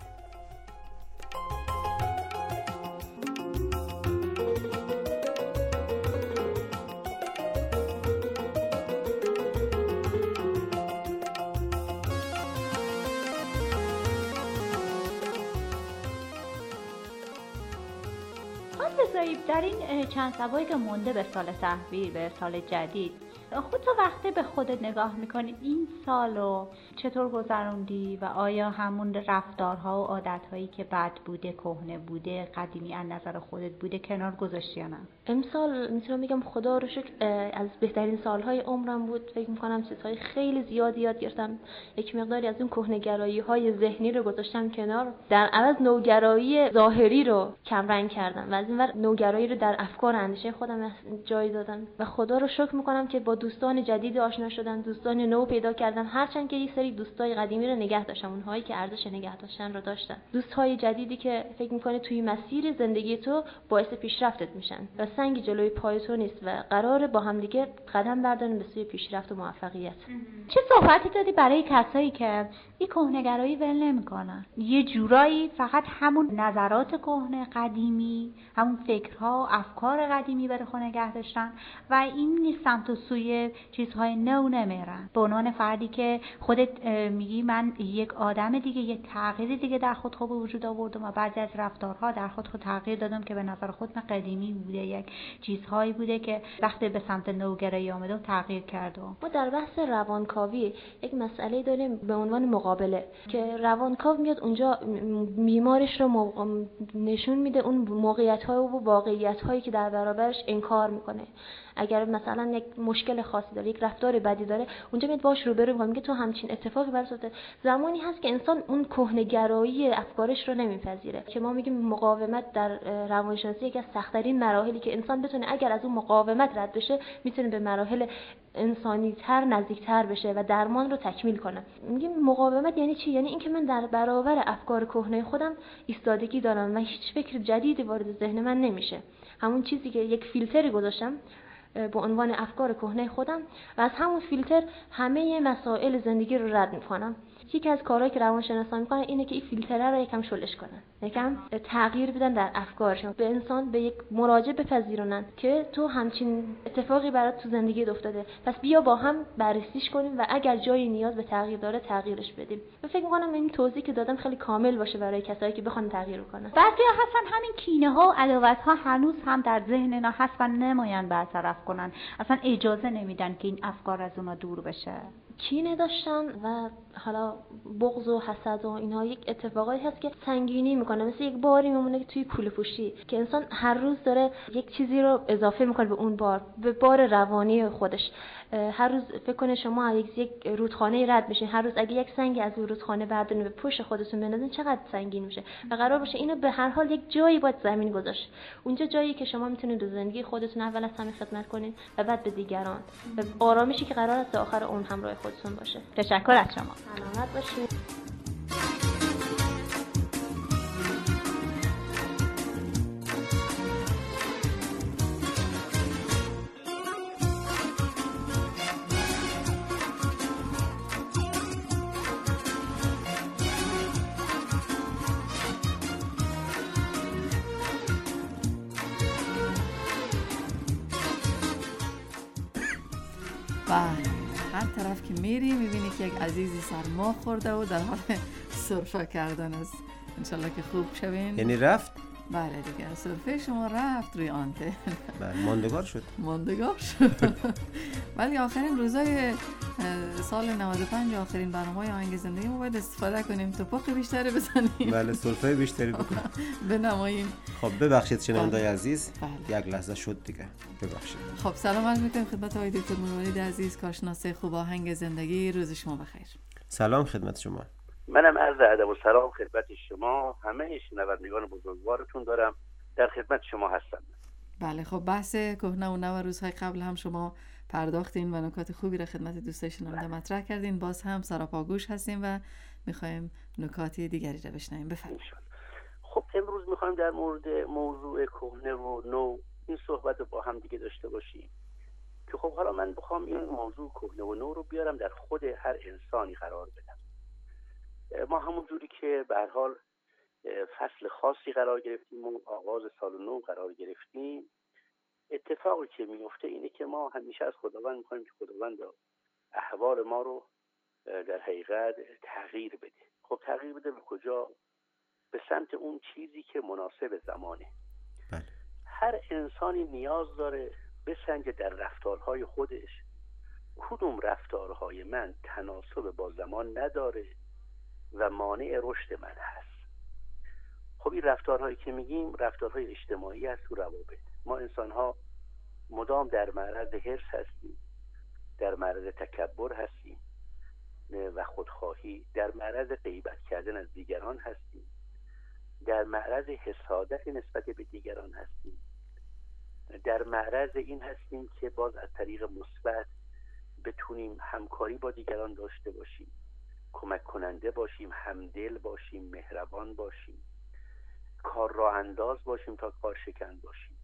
در این چند شبایی که مونده به سال تحویل، به سال جدید، خودت وقتی به خودت نگاه میکنی این سالو چطور گذروندی و آیا همون رفتارها و عادتهایی که بد بوده، کهنه بوده، قدیمی از نظر خودت بوده کنار گذاشتی یا نه؟ امسال میتونم بگم خدا رو شکر از بهترین سالهای عمرم بود. فکر میکنم چیزهای خیلی زیادی یاد گرفتم. یک مقداری از اون کهنگرایی های ذهنی رو گذاشتم کنار، در عوض نوگرایی ظاهری رو کم رنگ کردم و از این ور نوگرایی رو در افکار اندیشه خودم جای دادم و خدا رو شکر میکنم که با دوستان جدید آشنا شدم، دوستان نو پیدا کردم، هرچند که یک سری دوستای قدیمی رو نگه داشتم، اونهایی که ارزش نگه داشتن رو داشتم. دوستای جدیدی که فکر میکنه توی مسیر زندگی تو باعث پیشرفتت میشن و سنگ جلوی پای تو نیست و قراره با هم دیگه قدم برداریم به سوی پیشرفت و موفقیت. چه صحبتی دادی برای کسایی که این کهنگرایی ول نمیکنن، یه جورایی فقط همون نظرات کهنه قدیمی، همون فکرها و افکار قدیمی برای خود نگه داشتن و این نیستم تو سوی چیزهای نو نمیرن؟ به عنوان فردی که خودت میگی من یک آدم دیگه، یک تغییر دیگه در خود خود وجود آوردم و بعضی از رفتارها در خود خود تغییر دادم که به نظر خود من قدیمی بوده، یک یک چیزهایی بوده که وقتی به سمت نوگرایی آمده و تغییر کرده. ما در بحث روانکاوی یک مسئله داریم به عنوان مقابله که روانکاو میاد اونجا بیمارش رو موق... نشون میده اون موقعیت‌ها و واقعیت‌هایی که در برابرش انکار میکنه. اگر مثلا یک مشکل خاصی داره، یک رفتار بدی داره، اونجا میاد باش روبرو میکنه، میگه تو همچین اتفاقی برات افتاده. زمانی هست که انسان اون کهنه‌گرایی افکارش رو نمیپذیره که ما میگیم مقاومت در روانشناسی یکی از سخت‌ترین مراحلی که انسان بتونه اگر از اون مقاومت رد بشه میتونه به مراحل انسانی‌تر نزدیک‌تر بشه و درمان رو تکمیل کنه. میگیم مقاومت یعنی چی؟ یعنی اینکه من در برابر افکار کهنه خودم ایستادگی دارم و هیچ فکر جدیدی وارد ذهن من نمیشه. همون چیزی که یک فیلتری گذاشتم به عنوان افکار کهنه خودم و از همون فیلتر همه مسائل زندگی رو رد میکنم. یکی از کارهایی که روانشناسا میکنن اینه که این فیلتره رو یکم شلش کنن، یکم تغییر بدن در افکارشون، به انسان به یک مراجع بپذیرونن که تو همچین اتفاقی برات تو زندگی افتاده، پس بیا با هم بررسیش کنیم و اگر جایی نیاز به تغییر داره تغییرش بدیم. من فکر میکنم این توضیحی که دادم خیلی کامل باشه برای کسایی که بخوان تغییر کنن. بعضیا هستن همین کینه ها و عداوت ها هنوز هم در ذهن اینا هست و نماین برطرف کنن، اصلا اجازه نمیدن که این افکار از اونا دور بشه. کینه داشتن و حالا بغض و حسد و اینها یک اتفاقایی هست که سنگینی میکنه، مثل یک باری میمونه که توی کوله پوشی که انسان هر روز داره یک چیزی رو اضافه میکنه به اون بار، به بار روانی خودش. هر روز فکر کنه شما یک یک رودخانه رد میشین، هر روز اگه یک سنگ از اون رودخانه بردارین به پشت خودتون بندازین چقدر سنگین میشه و قرار باشه اینو به هر حال یک جایی باید زمین گذاشت. اونجا جایی که شما میتونید به زندگی خودتون اول از همه خدمت کنین و بعد به دیگران و آرامشی که قرار است تا آخر عمر همراه خودتون باشه. تشکر از شما. سلامت باشید. بله، هر طرف که میری میبینی که یک عزیزی سرما خورده و در حال سرفه کردن است. انشالله که خوب شوین. یعنی رفت؟ بله دیگه، سرفه شما رفت روی آنته. بله، ماندگار شد. ماندگار شد. ولی آخرین روزای سال نود و پنج، آخرین برنامه‌های آهنگ زندگی ما باید استفاده کنیم، توپق بیشتری بزنیم. بله، سرفه بیشتری بکنیم. بنماییم. خب ببخشید شنونده‌های عزیز. بله. یک لحظه شد دیگه. ببخشید. خب سلام عرض می‌کنم خدمت آقای دکتر مروارید عزیز، کارشناس خوب آهنگ زندگی. روز شما بخیر. سلام خدمت شما. منم عرض ادب و سلام خدمت شما همه شنوندگان بزرگوارتون دارم، در خدمت شما هستم. بله، خب بحث کهنه و نو روزهای قبل هم شما پرداختین و نکات خوبی را خدمت دوستای شنونده مطرح کردین. باز هم سراپاگوش هستیم و میخوایم نکات دیگری را بشنویم. بفرمایید. خب امروز میخوایم در مورد موضوع کهنه و نو این صحبت رو با هم دیگه داشته باشیم که خب حالا من بخوام این موضوع کهنه و نو رو بیارم در خود هر انسانی قرار بدم. ما همون جوری که به هر حال فصل خاصی قرار گرفتیم و آغاز سال نو قرار گرفتیم، اتفاقی که میفته اینه که ما همیشه از خداوند میخوایم که خداوند احوال ما رو در حقیقت تغییر بده. خب تغییر بده به کجا؟ به سمت اون چیزی که مناسب زمانه. بله. هر انسانی نیاز داره بسنجه در رفتارهای خودش کدوم رفتارهای من تناسب با زمان نداره و مانع رشد من هست. خب این رفتارهایی که میگیم رفتارهای اجتماعی هست تو روابط. ما انسان‌ها مدام در معرض حرص هستیم، در معرض تکبر هستیم و خودخواهی، در معرض غیبت کردن از دیگران هستیم، در معرض حسادت نسبت به دیگران هستیم، در معرض این هستیم که باز از طریق مثبت بتونیم همکاری با دیگران داشته باشیم، کمک کننده باشیم، همدل باشیم، مهربان باشیم، کار راه انداز باشیم تا کار شکن باشیم.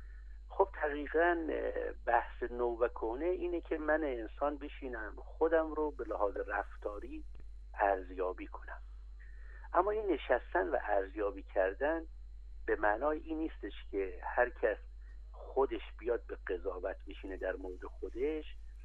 خب دقیقاً بحث نو و کهنه اینه که من انسان بشینم خودم رو به لحاظ رفتاری ارزیابی کنم. اما این نشستن و ارزیابی کردن به معنای این نیستش که هر کس خودش بیاد به قضاوت بشینه در مورد خودش،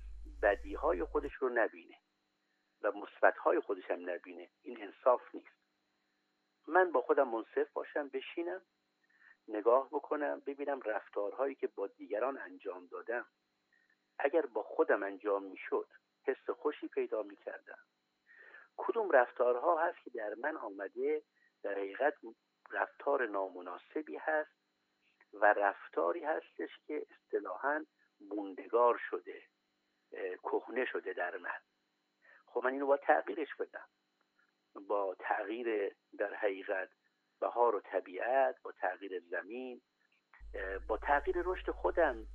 بدیهای خودش رو نبینه و مثبت‌های خودش هم نبینه. این انصاف نیست. من با خودم منصف باشم، بشینم نگاه بکنم ببینم رفتارهایی که با دیگران انجام دادم اگر با خودم انجام میشد حس خوشی پیدا میکردم. کدوم رفتارها هست که در من آمده در حقیقت رفتار نامناسبی هست و رفتاری هستش که اصطلاحاً موندگار شده، کهنه شده در من. خب من اینو با تغییرش بدم، با تغییر در حقیقت بهار و طبیعت، با تغییر زمین، با تغییر رشد خودم،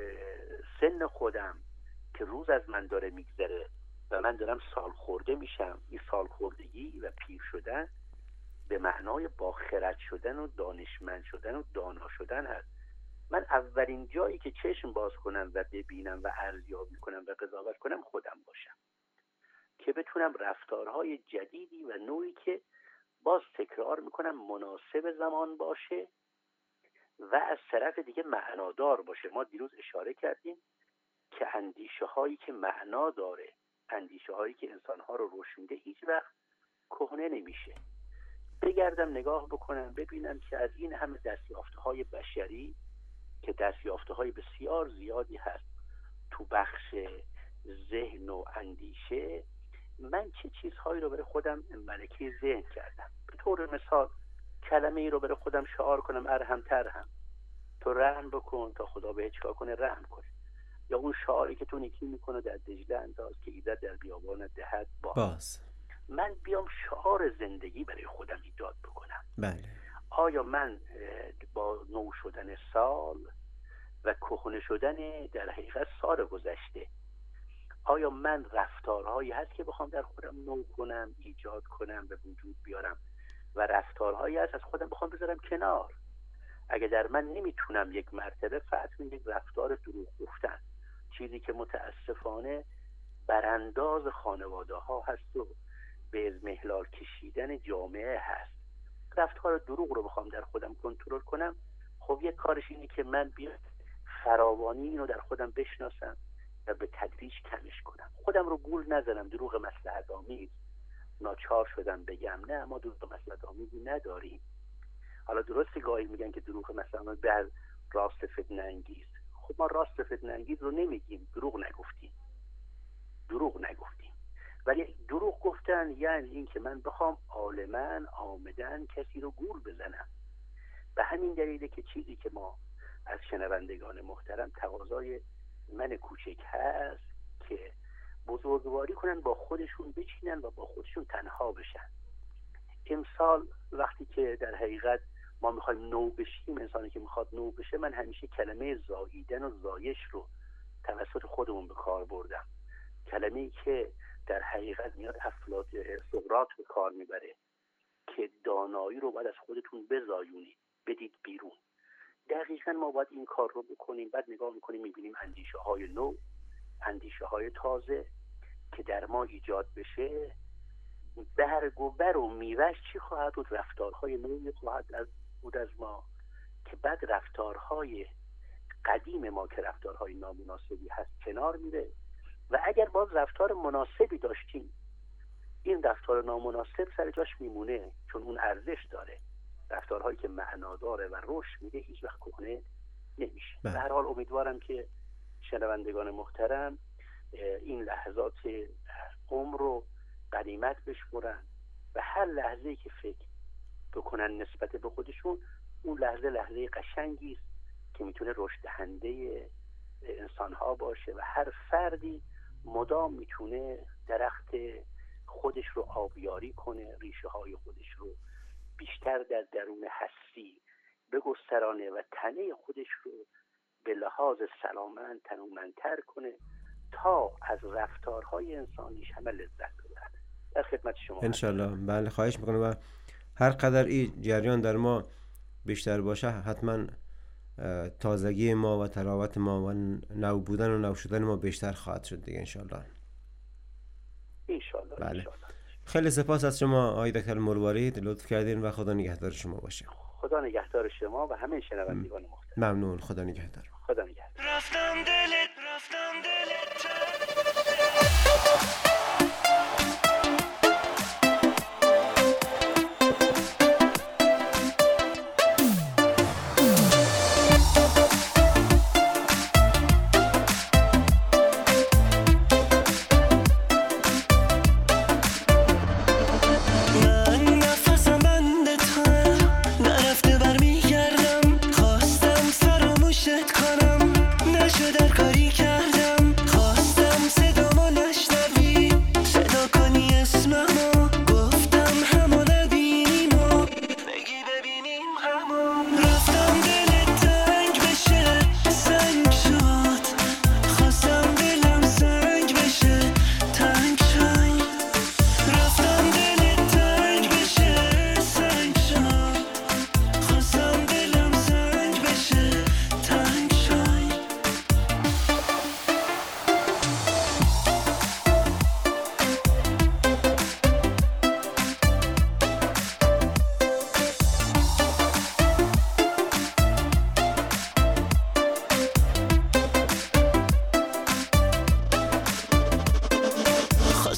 سن خودم که روز از من داره میگذره و من دارم سال خورده میشم. این سال خوردگی و پیر شدن به معنای با خرد شدن و دانشمند شدن و دانا شدن هست. من اولین جایی که چشم باز کنم و ببینم و ارزیابی کنم و قضاوت کنم خودم باشم که بتونم رفتارهای جدیدی و نوعی که باز تکرار میکنم مناسب زمان باشه و از طرف دیگه معنادار باشه. ما دیروز اشاره کردیم که اندیشه هایی که معنا داره، اندیشه هایی که انسان ها رو رشد میده هیچ وقت کهنه نمیشه. بگردم نگاه بکنم ببینم که از این همه دستیافته های بشری که دستیافته های بسیار زیادی هست تو بخش ذهن و اندیشه، من چه چیزهایی رو برای خودم ملکه ذهن کردم. به طور مثال کلمه ای رو برای خودم شعار کنم ارحم ترحم، تو رحم بکن تا خدا بهت چیکار کنه رحم کنه. یا اون شعاری که تو نیکی میکنه در دجله انداز که ایزد در بیابان دهد باز. باز من بیام شعار زندگی برای خودم ایجاد بکنم. بله. آیا من با نو شدن سال و کهنه شدن در حقیقت سال گذشته، آیا من رفتارهایی هست که بخوام در خودم نو کنم، ایجاد کنم، به وجود بیارم و رفتارهایی هست از خودم بخوام بذارم کنار؟ اگه در من نمیتونم یک مرتبه فتح یک رفتار دروغ گفتن، چیزی که متاسفانه برانداز خانواده ها هست و به ازمهلال کشیدن جامعه هست، رفتار دروغ رو بخوام در خودم کنترل کنم، خب یک کارش اینه که من بیام فراوانی اینو در خودم بشناسم و به تدریج کمش کنم. خودم رو گول نزنم دروغ مصلحت آمیز ناچار شدم بگم نه ما دروغ مصلحت آمیزی نداریم. حالا درسته گاهی میگن که دروغ مثلا بر راست فتنه انگیز، خب ما راست فتنه انگیز رو نمیگیم، دروغ نگفتیم دروغ نگفتیم ولی دروغ گفتن یعنی این که من بخوام عالماً آمدن کسی رو گول بزنم. به همین دلیله که چیزی که ما از شنوندگان محترم تقاضای من کوچک هست که بزرگواری کنن، با خودشون بچینن و با خودشون تنها بشن. امسال وقتی که در حقیقت ما میخوایم نو بشیم، انسانی که میخواد نو بشه، من همیشه کلمه زاییدن و زایش رو توسط خودمون به کار بردم. کلمه‌ای که در حقیقت میاد افلاط سقراط به کار میبره که دانایی رو باید از خودتون بزایونید، بدید بیرون. دقیقاً ما باید این کار رو بکنیم. بعد نگاه میکنیم میبینیم اندیشه های نو، اندیشه های تازه که در ما ایجاد بشه، برگ و بر و میوه‌اش چی خواهد بود؟ رفتارهای نوعی خواهد از بود از ما که بعد رفتارهای قدیم ما که رفتارهای نامناسبی هست کنار میره و اگر باز رفتار مناسبی داشتیم این رفتار نامناسب سر جاش میمونه، چون اون ارزش داره. رفتارهایی که معنا داره و رشد میده هیچ وقت کهنه نمیشه. به هر حال امیدوارم که شنوندگان محترم این لحظات عمر رو غنیمت بشمرن و هر لحظه‌ای که فکر بکنن نسبت به خودشون اون لحظه لحظه قشنگی است که میتونه رشد دهنده انسان‌ها باشه و هر فردی مدام میتونه درخت خودش رو آبیاری کنه، ریشه های خودش رو بیشتر در درون هستی بگسترانه و تنه خودش رو به لحاظ سلامت تنومندتر کنه تا از رفتارهای انسانیش همه لذت ببرد. در خدمت شما انشالله. بله خواهش میکنم و هر قدر این جریان در ما بیشتر باشه حتما تازگی ما و تراوت ما و نو بودن و نو شدن ما بیشتر خواهد شد دیگه انشالله. انشالله. بله. انشالله. خیلی سپاس از شما آقای دکتر مروارید، لطف کردین و خدا نگهدار شما باشه. خدا نگهدار شما و همه شنوندگان محترم. ممنون. خدا نگهدار. خدا نگهدار. رفتم دلت رفتم دلت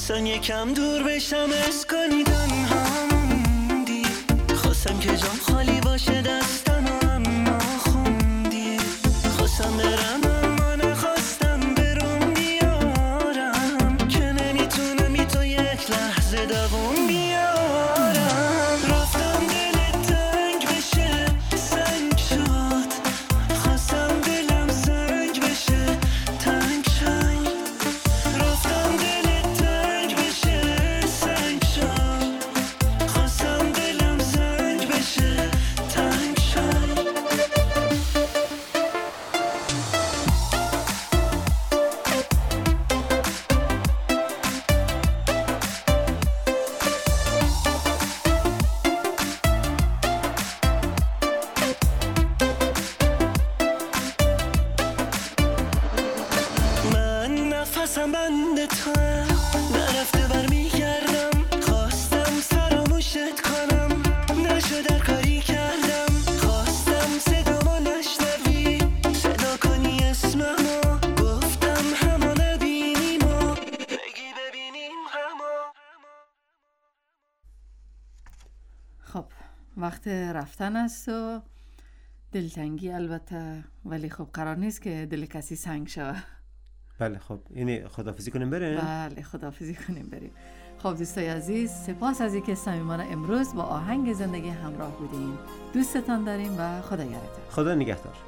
خواستم یکم دور بشم از کنی تنها موندی خواستم که جام خالی باشه دستم اما خوندی خواستم برم اما نخواستم برون بیارم که نمیتونم بی تو یک لحظه دوام بیارم رفتم دلت تنگ بشه سنگ شد خواستم دلم سنگ بشه تنگ شد رفتم دلت تنگ بشه سنگ شد خواستم دلم سنگ بشه تنگ شد من نفسم بند تو نرفته بر میگردم خواستم فراموشت کنم نشد کاری کردم خواستم صدامو نشنوی صدا کنی اسممو گفتم همو نبینیم و بگی ببینیم همو خب وقت رفتن است و دلتنگی البته، ولی خب قرار نیست که دل کسی سنگ شود. بله خب اینه خداحافظی کنیم بریم. بله خداحافظی کنیم بریم. خب دوستای عزیز، سپاس از اینکه صمیمانه امروز با آهنگ زندگی همراه بودین. دوستتان داریم و خدا یارتون. خدا نگهدار.